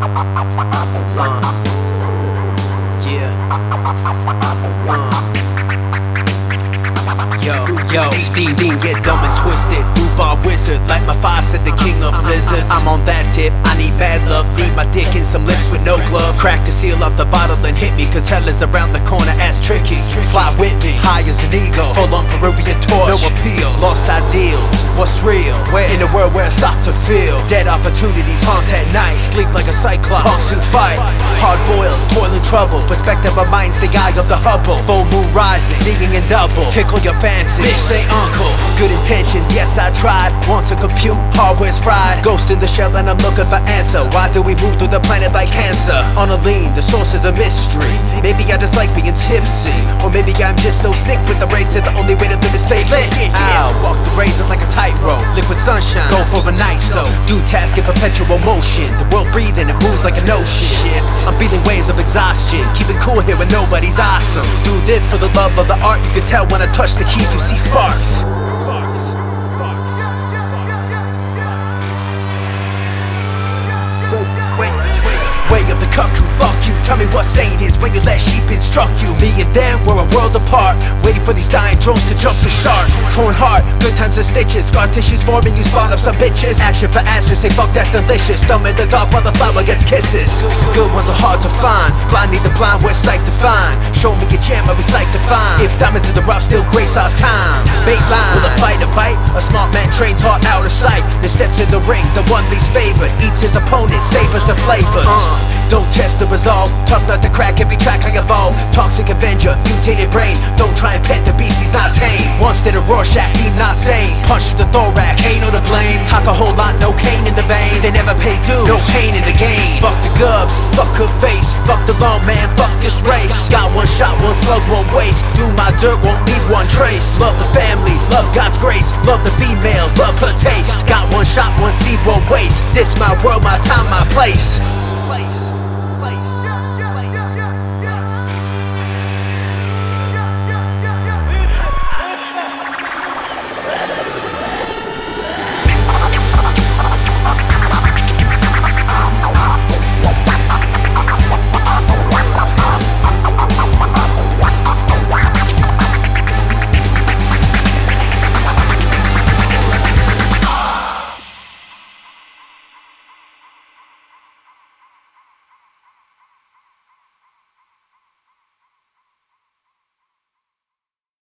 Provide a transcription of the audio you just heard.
Yeah. Yo, Dean, get dumb and twisted. Rhubarb wizard, like my father said, the king of lizards. I'm on that tip, I need bad luck. Need my dick in some lips with no glove. Crack the seal off the bottle and hit me, cause hell is around the corner, ass tricky. Fly with me, high as an eagle. Full on Peruvian torch, no appeal. Lost ideals, what's real? We're in a world where it's soft to feel. Dead opportunities haunt at night. Sleep like a cyclops, punks who fight. Hard boiled, toil and trouble. Perspective reminds the eye of the Hubble. Full moon rising, singing in double. Tickle your fancy, bitch say uncle. Good intentions, yes I tried. Want to compute, hardware's fried. Ghost in the shell and I'm looking for answer. Why do we move through the planet like cancer? On a lean, the source is a mystery. Maybe I just like being tipsy, or maybe I'm just so sick with the race that the only way to live is stay lit. I'll walk the razor like a tightrope. Liquid sunshine, go for a night so. Do task in perpetual motion. The world breathing, it moves like an ocean. Shit, I'm feeling waves of exhaustion. Keep it cool here when nobody's awesome. Do this for the love of the art. You can tell when I touch the keys, you see sparks. Way of the cuckoo, fuck you. Tell me what saying is when you let sheep instruct you. Me and them, we're a world apart. Waiting for these dying drones to jump the shark. Torn heart, good times and stitches. Scar tissues forming, you spawn up some bitches. Action for answers, say fuck that's delicious. Thumb in the dark while the flower gets kisses. Good ones are hard to find. Blind need the blind, we're psyched to find. Show me a jam, I'll be psyched to find. If diamonds in the rough still grace our time. Bait line, will a fight a bite? A smart man trains hard out of sight. Then steps in the ring, the one least favored. Eats his opponent, savors the flavors. Don't test the resolve, tough not to crack every track I evolve. Toxic Avenger, mutated brain. Don't try and pet the beast, he's not tame. Once did a Rorschach, he not sane. Punch through the thorax, ain't no to blame. Talk a whole lot, no cane in the vein. They never pay dues, no pain in the game. Fuck the gubs, fuck good face. Fuck the law man, fuck this race. Got one shot, one slug, one waste. Do my dirt, won't leave one trace. Love the family, love God's grace. Love the female, love her taste. Got one shot, one seed, one waste. This my world, my time, my place.